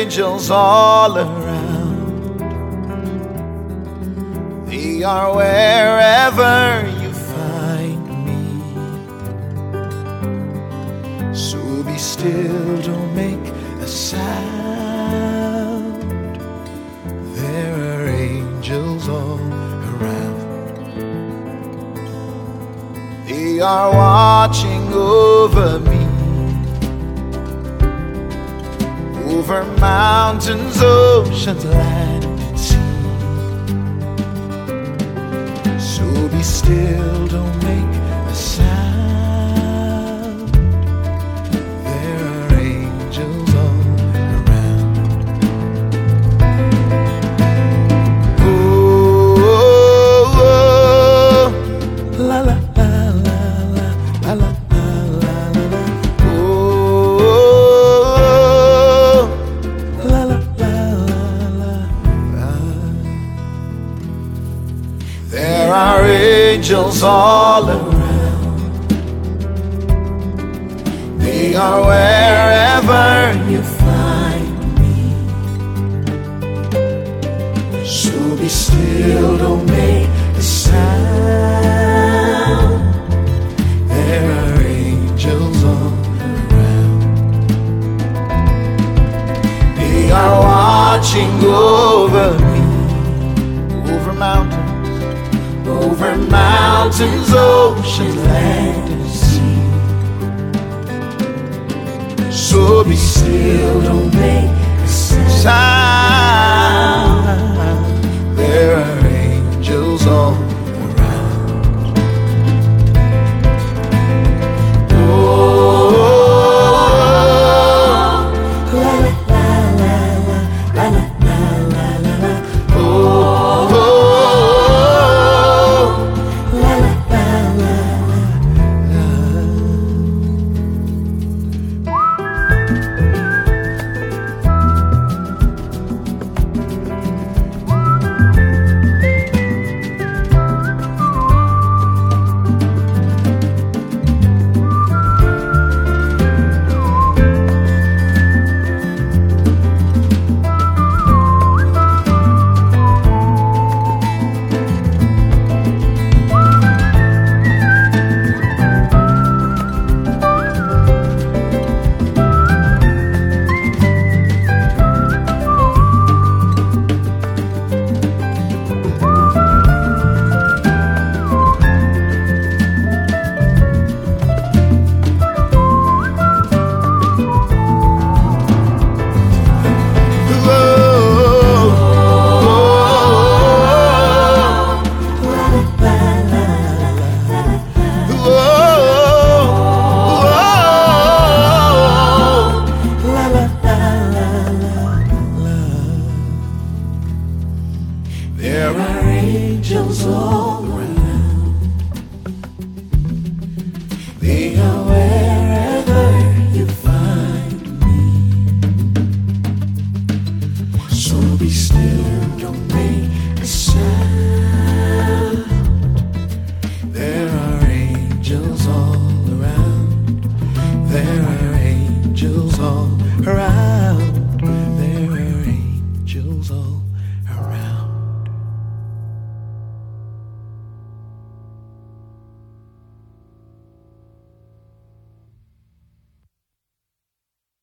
angels all around. They are wherever you find me. So be still, don't make a sound. There are angels all around. They are watching over me, over mountains, oceans, land and sea. So be still, don't make a sound. There are angels all around. Oh, oh, oh. La la la la la la la. There are angels all around. They are wherever you find me. So be still, don't make a sound. There are angels all around. They are watching over me, over mountains, over mountains, oceans, land and sea. So be still, don't make a sound. There are angels all around. Oh, la la la la la la la la la. There are angels all around.